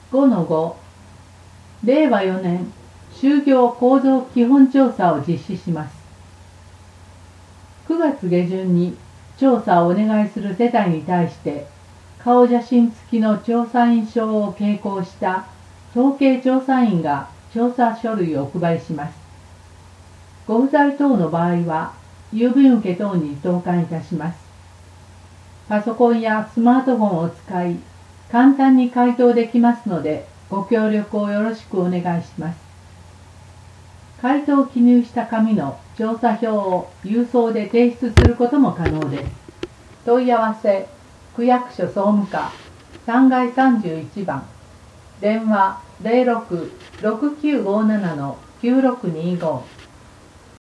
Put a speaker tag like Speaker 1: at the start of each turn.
Speaker 1: 5-5 令和4年就業構造基本調査を実施します。9月下旬に調査をお願いする世帯に対して顔写真付きの調査員証を携行した統計調査員が調査書類をお配りします。ご不在等の場合は郵便受け等に投函いたします。パソコンやスマートフォンを使い簡単に回答できますのでご協力をよろしくお願いします。回答を記入した紙の調査票を郵送で提出することも可能です。問い合わせ区役所総務課3階31番電話 06-6957-9625